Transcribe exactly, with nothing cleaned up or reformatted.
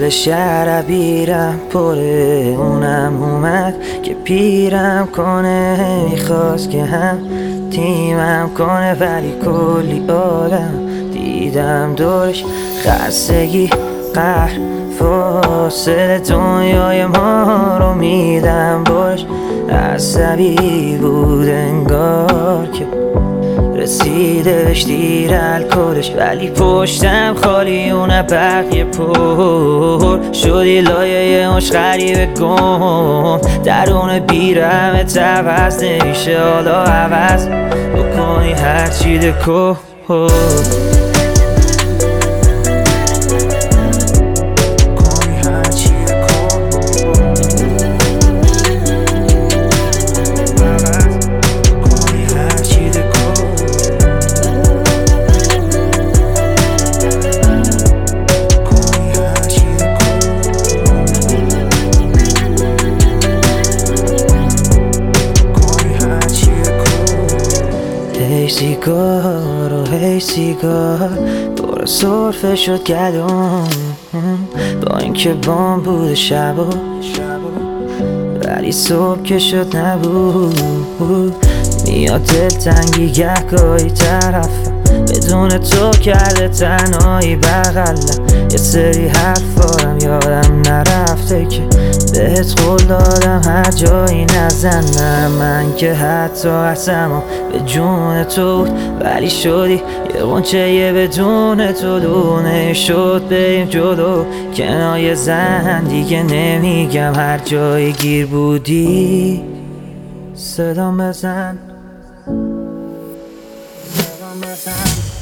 دل شربیرم پره اونم اومد که پیرم کنه. میخواست که هم تیمم کنه ولی کلی آدم دیدم دورش. خستگی قهر فاصله دنیای ما رو میدم برش. عصبی بود انگار که رسیدش دیر الکلش ولی پشتم خالی اونه بقیه پر شدی لایه مش غریب گم. درون بیرم عوض نمیشه حالا عوض بکنی هرچی دکو. هی سیگار و هی سیگار دور سرفه شد گلوم. با اینکه بام بود شب و ولی صبح که شد نبود. میاد دلتنگی گهگاهی طرفم بدون تو کرده تنهایی بغلم. یه سری حرفارم یادم نرفته که بهت قول دادم هر جایی نزنم. من که حتی قسمم به جون تو بود ولی شدی یه غنچه یه بدون تو دونه شد. بریم جلو کنار زن دیگه نمیگم هر جایی گیر بودی صدام بزن صدام بزن.